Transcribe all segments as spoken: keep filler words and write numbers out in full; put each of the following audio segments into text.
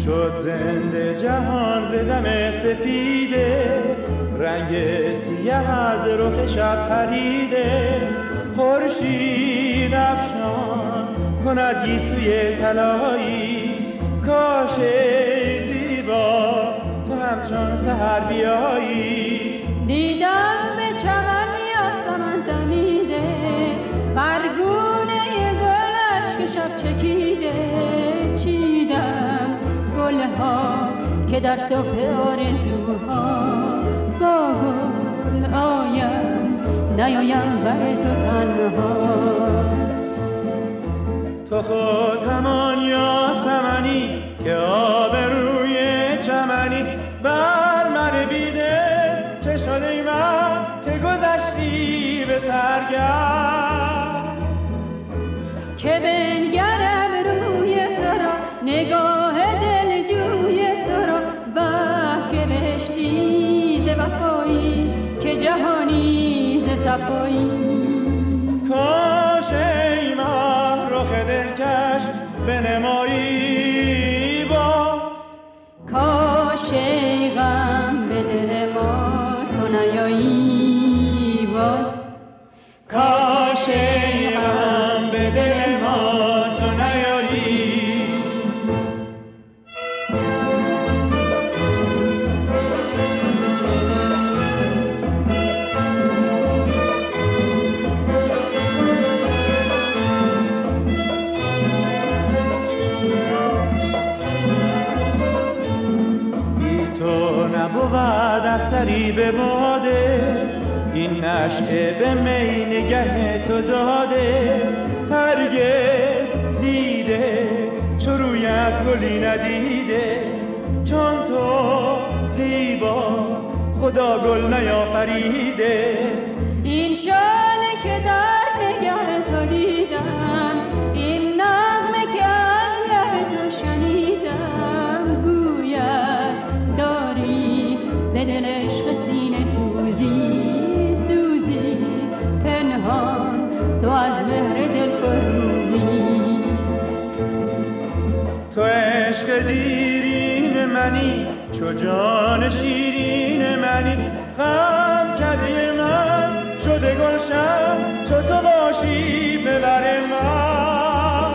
شد زنده جهان ز دم سپیده، رنگ سیه از رخ شب پریده. خورشید افشان کند گیسوی طلایی، کاش ای زیبا تو همچون سحر بیایی. دیدم به چمن یاسمن دمیده، برگونه گلش که شب چکیده. چیدم گلها که در صبح آرزوها، با گل آیم نیایم بر تو تنها. تو خود همان یاسمنی که آب روی چمنی، بر من بیده چه شده من که گذشتی به سرگرد. که بنگرم روی تو را، نگاه دل جوی تو را، به که بهشتی ز وفایی که جهانی ز صفایی. کاش ای ماه رخ دلکش بنمایی باز، کاش ای غم به دل ما تو نیایی باز. کاش ای غم به دل ما تو نیایی. نبود اثری به باده، این نشعه به می نگه تو داده. هرگز دیده چو رویت گلی ندیده، چون تو زیبا خدا گل نیافریده. این شاله که در نگه تو دیدم، این نغمه که از لب تو شنیدم، گوید داری به دل عشق سینه سوزی سوزی، پنهان تو از مهر دل فروزی. تو عشق دیرین منی، چو جان شیرین منی، غم کده من شده گلشن، چو تو باشی به بر من.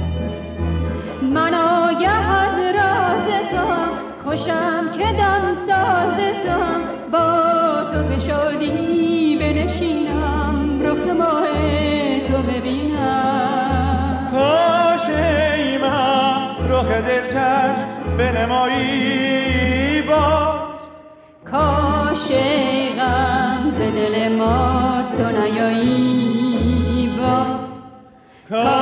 من آگه از راز تو، خوشم که دم ساز تو، با تو به شادی بنشینم، رخ ماه تو ببینم. کاش ای ماه رخ دلکش بنمایی باز، کاش ای غم به دل ما تو نیایی باز.